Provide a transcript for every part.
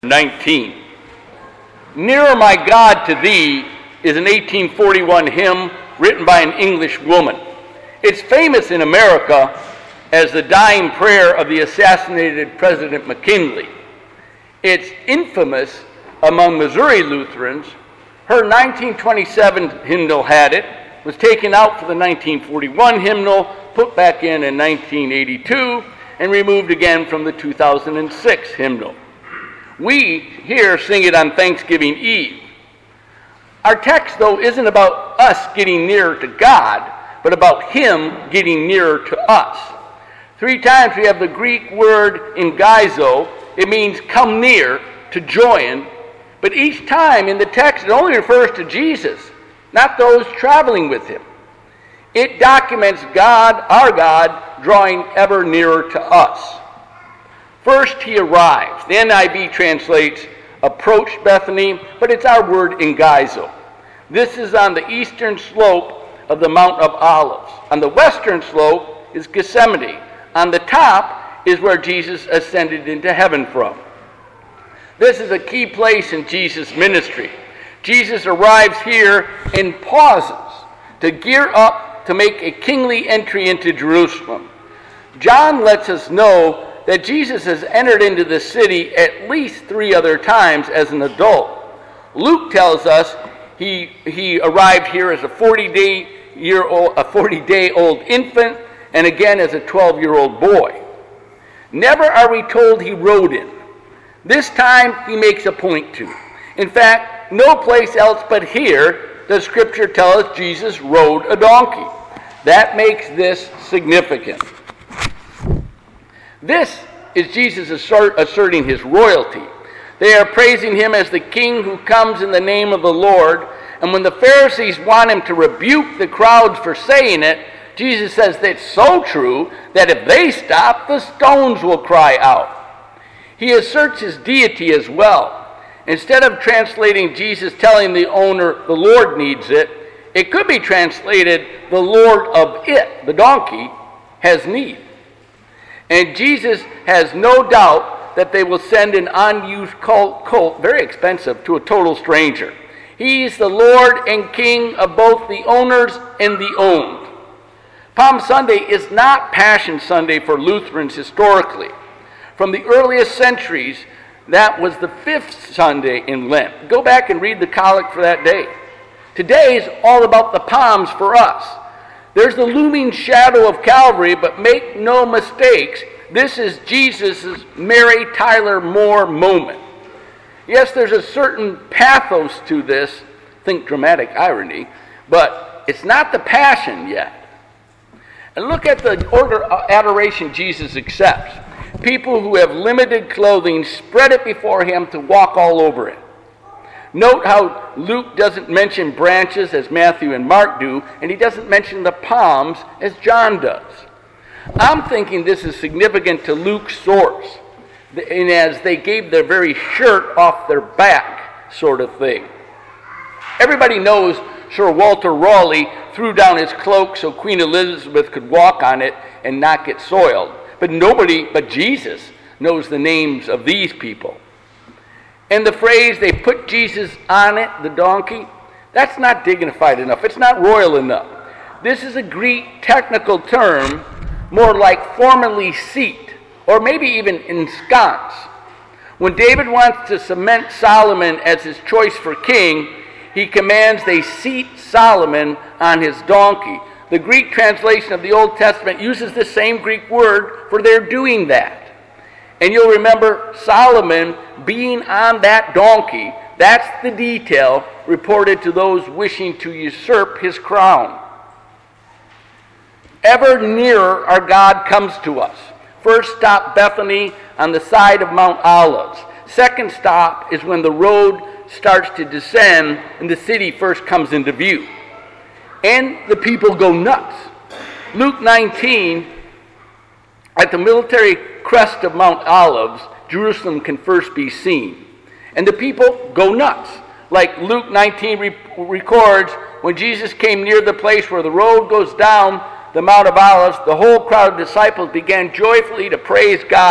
19. Nearer My God to Thee is an 1841 hymn written by an English woman. It's famous in America as the dying prayer of the assassinated President McKinley. It's infamous among Missouri Lutherans. Her 1927 hymnal had it, was taken out for the 1941 hymnal, put back in 1982, and removed again from the 2006 hymnal. We here sing it on Thanksgiving Eve. Our text, though, isn't about us getting nearer to God, but about Him getting nearer to us. 3 times we have the Greek word engizo. It means come near, to join, but each time in the text it only refers to Jesus, not those traveling with Him. It documents God, our God, drawing ever nearer to us. First, He arrives. The NIV translates approached Bethany, but it's our word engizo. This is on the eastern slope of the Mount of Olives. On the western slope is Gethsemane. On the top is where Jesus ascended into heaven from. This is a key place in Jesus' ministry. Jesus arrives here and pauses to gear up to make a kingly entry into Jerusalem. John lets us know that Jesus has entered into the city at least 3 other times as an adult. Luke tells us he arrived here as a 40-day-old infant, and again as a 12-year-old boy. Never are we told he rode in. This time he makes a point to. In fact, no place else but here does Scripture tell us Jesus rode a donkey. That makes this significant. This is Jesus asserting His royalty. They are praising Him as the King who comes in the name of the Lord. And when the Pharisees want Him to rebuke the crowds for saying it, Jesus says that's so true that if they stop, the stones will cry out. He asserts His deity as well. Instead of translating Jesus telling the owner the Lord needs it, it could be translated the Lord of it, the donkey, has need. And Jesus has no doubt that they will send an unused colt, very expensive, to a total stranger. He's the Lord and King of both the owners and the owned. Palm Sunday is not Passion Sunday for Lutherans historically. From the earliest centuries, that was the 5th Sunday in Lent. Go back and read the collect for that day. Today is all about the palms for us. There's the looming shadow of Calvary, but make no mistakes, this is Jesus' Mary Tyler Moore moment. Yes, there's a certain pathos to this, think dramatic irony, but it's not the passion yet. And look at the order of adoration Jesus accepts. People who have limited clothing spread it before Him to walk all over it. Note how Luke doesn't mention branches as Matthew and Mark do, and he doesn't mention the palms as John does. I'm thinking this is significant to Luke's source, and as they gave their very shirt off their back sort of thing. Everybody knows Sir Walter Raleigh threw down his cloak so Queen Elizabeth could walk on it and not get soiled. But nobody but Jesus knows the names of these people. And the phrase, they put Jesus on it, the donkey, that's not dignified enough. It's not royal enough. This is a Greek technical term, more like formally seat, or maybe even ensconce. When David wants to cement Solomon as his choice for king, he commands they seat Solomon on his donkey. The Greek translation of the Old Testament uses the same Greek word for their doing that. And you'll remember Solomon being on that donkey. That's the detail reported to those wishing to usurp his crown. Ever nearer our God comes to us. First stop, Bethany on the side of Mount Olives. Second stop is when the road starts to descend and the city first comes into view. And the people go nuts. Luke 19, at the military crest of Mount Olives, Jerusalem can first be seen. And the people go nuts. Like Luke 19 records, when Jesus came near the place where the road goes down the Mount of Olives, the whole crowd of disciples began joyfully to praise God,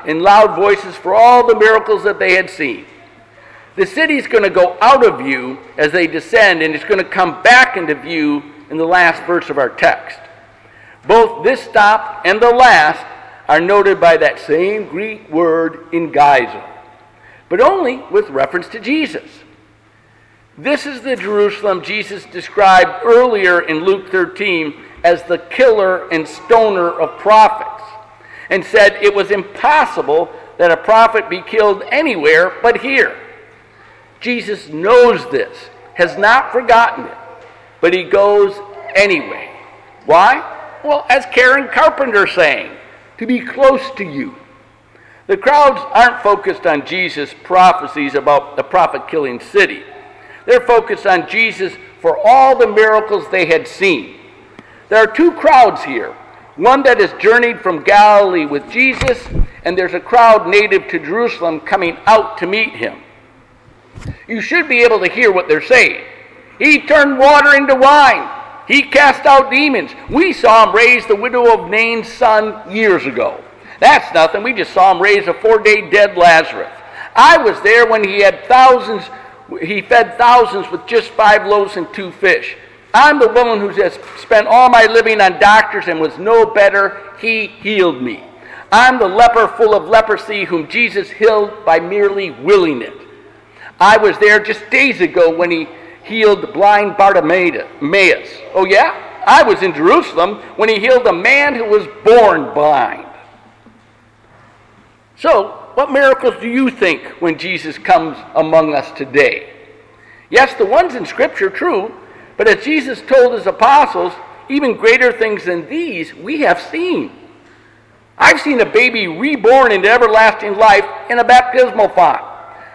in loud voices for all the miracles that they had seen. The city's going to go out of view as they descend, and it's going to come back into view in the last verse of our text. Both this stop and the last are noted by that same Greek word engaizo, but only with reference to Jesus. This is the Jerusalem Jesus described earlier in Luke 13 as the killer and stoner of prophets, and said it was impossible that a prophet be killed anywhere but here. Jesus knows this, has not forgotten it, but he goes anyway. Why? Well, as Karen Carpenter sang, to be close to you. The crowds aren't focused on Jesus' prophecies about the prophet-killing city. They're focused on Jesus for all the miracles they had seen. There are two crowds here. One that has journeyed from Galilee with Jesus, and there's a crowd native to Jerusalem coming out to meet him. You should be able to hear what they're saying. He turned water into wine. He cast out demons. We saw him raise the widow of Nain's son years ago. That's nothing. We just saw him raise a 4-day dead Lazarus. I was there when he fed thousands with just 5 loaves and 2 fish. I'm the woman who has spent all my living on doctors and was no better. He healed me. I'm the leper full of leprosy whom Jesus healed by merely willing it. I was there just days ago when he healed the blind Bartimaeus. Oh yeah? I was in Jerusalem when he healed a man who was born blind. So, what miracles do you think when Jesus comes among us today? Yes, the ones in Scripture, true, but as Jesus told his apostles, even greater things than these we have seen. I've seen a baby reborn into everlasting life in a baptismal font.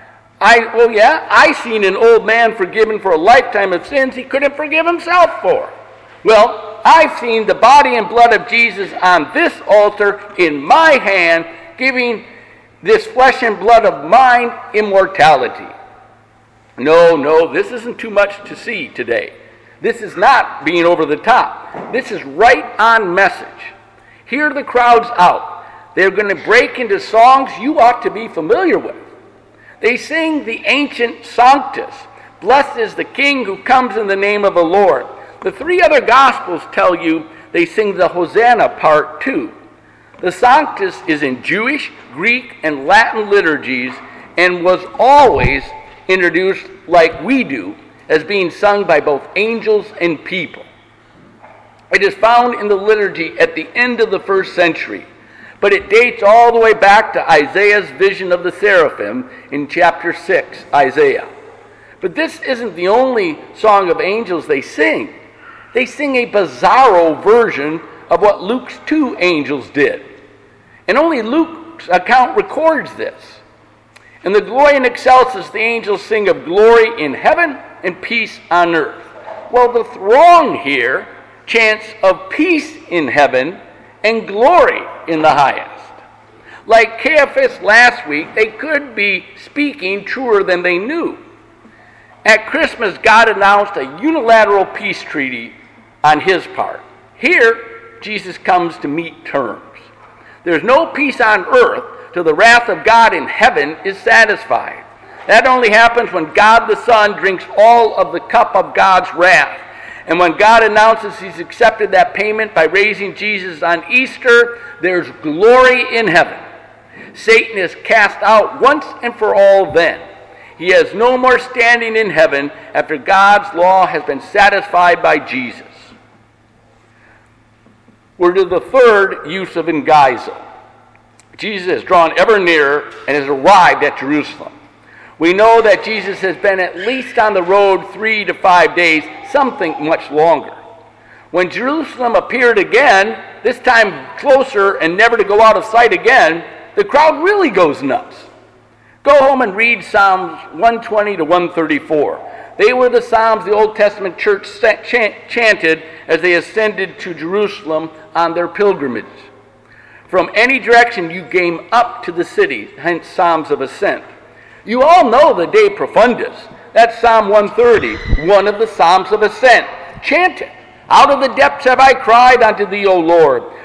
I seen an old man forgiven for a lifetime of sins he couldn't forgive himself for. Well, I've seen the body and blood of Jesus on this altar in my hand, giving this flesh and blood of mine immortality. No, this isn't too much to see today. This is not being over the top. This is right on message. Hear the crowds out. They're going to break into songs you ought to be familiar with. They sing the ancient Sanctus. Blessed is the King who comes in the name of the Lord. The 3 other Gospels tell you they sing the Hosanna part too. The Sanctus is in Jewish, Greek, and Latin liturgies and was always introduced like we do as being sung by both angels and people. It is found in the liturgy at the end of the 1st century, but it dates all the way back to Isaiah's vision of the seraphim in chapter 6, Isaiah. But this isn't the only song of angels they sing. They sing a bizarro version of what Luke's 2 angels did. And only Luke's account records this. In the Gloria in Excelsis, the angels sing of glory in heaven and peace on earth. Well, the throng here chants of peace in heaven and glory in the highest. Like Caiaphas last week, they could be speaking truer than they knew. At Christmas, God announced a unilateral peace treaty on his part. Here, Jesus comes to meet terms. There's no peace on earth till the wrath of God in heaven is satisfied. That only happens when God the Son drinks all of the cup of God's wrath. And when God announces he's accepted that payment by raising Jesus on Easter, there's glory in heaven. Satan is cast out once and for all then. He has no more standing in heaven after God's law has been satisfied by Jesus. We're to the 3rd use of engaizo. Jesus has drawn ever nearer and has arrived at Jerusalem. We know that Jesus has been at least on the road 3 to 5 days, something much longer. When Jerusalem appeared again, this time closer and never to go out of sight again, the crowd really goes nuts. Go home and read Psalms 120 to 134. They were the Psalms the Old Testament church chanted as they ascended to Jerusalem on their pilgrimage. From any direction you came up to the city, hence Psalms of Ascent. You all know the De Profundis. That's Psalm 130, one of the Psalms of Ascent. Chant it. Out of the depths have I cried unto thee, O Lord.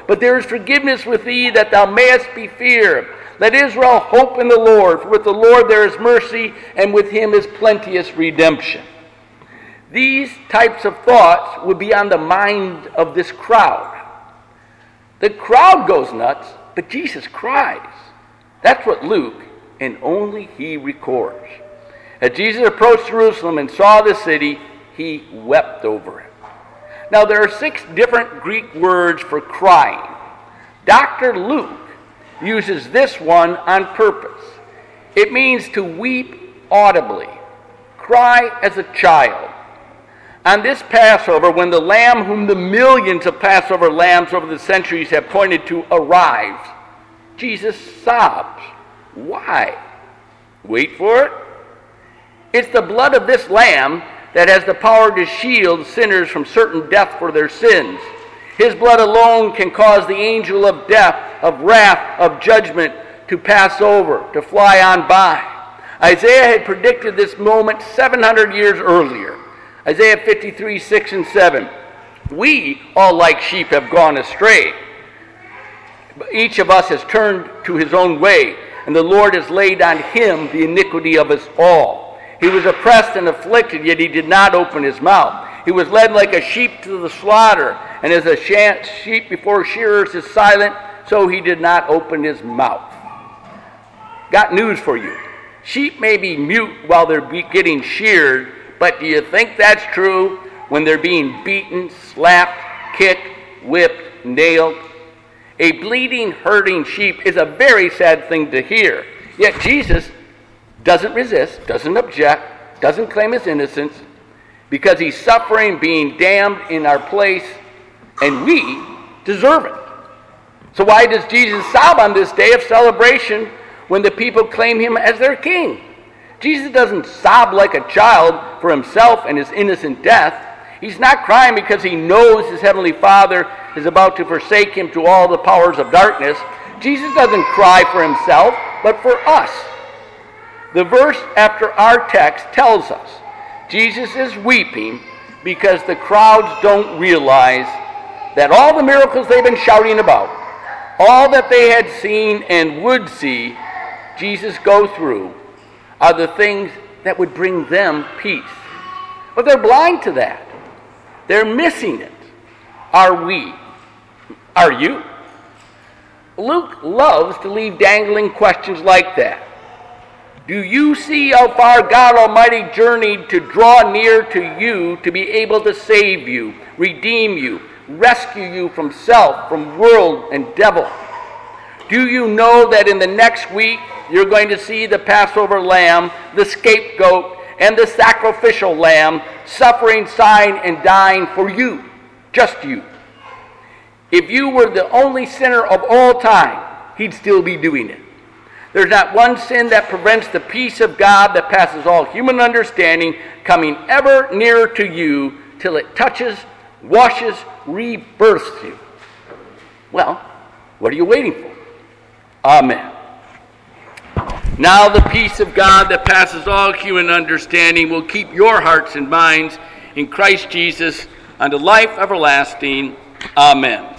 But there is forgiveness with thee, that thou mayest be feared. Let Israel hope in the Lord, for with the Lord there is mercy, and with him is plenteous redemption. These types of thoughts would be on the mind of this crowd. The crowd goes nuts, but Jesus cries. That's what Luke, and only he, records. As Jesus approached Jerusalem and saw the city, he wept over it. Now, there are 6 different Greek words for crying. Dr. Luke uses this one on purpose. It means to weep audibly, cry as a child. On this Passover, when the Lamb whom the millions of Passover lambs over the centuries have pointed to arrives, Jesus sobs. Why? Wait for it. It's the blood of this lamb that has the power to shield sinners from certain death for their sins. His blood alone can cause the angel of death, of wrath, of judgment to pass over, to fly on by. Isaiah had predicted this moment 700 years earlier. Isaiah 53, 6 and 7. We all like sheep have gone astray. Each of us has turned to his own way, and the Lord has laid on him the iniquity of us all. He was oppressed and afflicted, yet he did not open his mouth. He was led like a sheep to the slaughter, and as a sheep before shearers is silent, so he did not open his mouth. Got news for you. Sheep may be mute while they're getting sheared, but do you think that's true when they're being beaten, slapped, kicked, whipped, nailed? A bleeding, hurting sheep is a very sad thing to hear. Yet Jesus doesn't resist, doesn't object, doesn't claim his innocence, because he's suffering, being damned in our place, and we deserve it. So why does Jesus sob on this day of celebration when the people claim him as their king? Jesus doesn't sob like a child for himself and his innocent death. He's not crying because he knows his heavenly Father is about to forsake him to all the powers of darkness. Jesus doesn't cry for himself, but for us. The verse after our text tells us Jesus is weeping because the crowds don't realize that all the miracles they've been shouting about, all that they had seen and would see Jesus go through, are the things that would bring them peace. But they're blind to that. They're missing it. Are we? Are you? Luke loves to leave dangling questions like that. Do you see how far God Almighty journeyed to draw near to you to be able to save you, redeem you, rescue you from self, from world and devil? Do you know that in the next week you're going to see the Passover lamb, the scapegoat, and the sacrificial lamb suffering, sighing, and dying for you, just you? If you were the only sinner of all time, he'd still be doing it. There's not one sin that prevents the peace of God that passes all human understanding coming ever nearer to you till it touches, washes, rebirths you. Well, what are you waiting for? Amen. Now the peace of God that passes all human understanding will keep your hearts and minds in Christ Jesus unto life everlasting. Amen.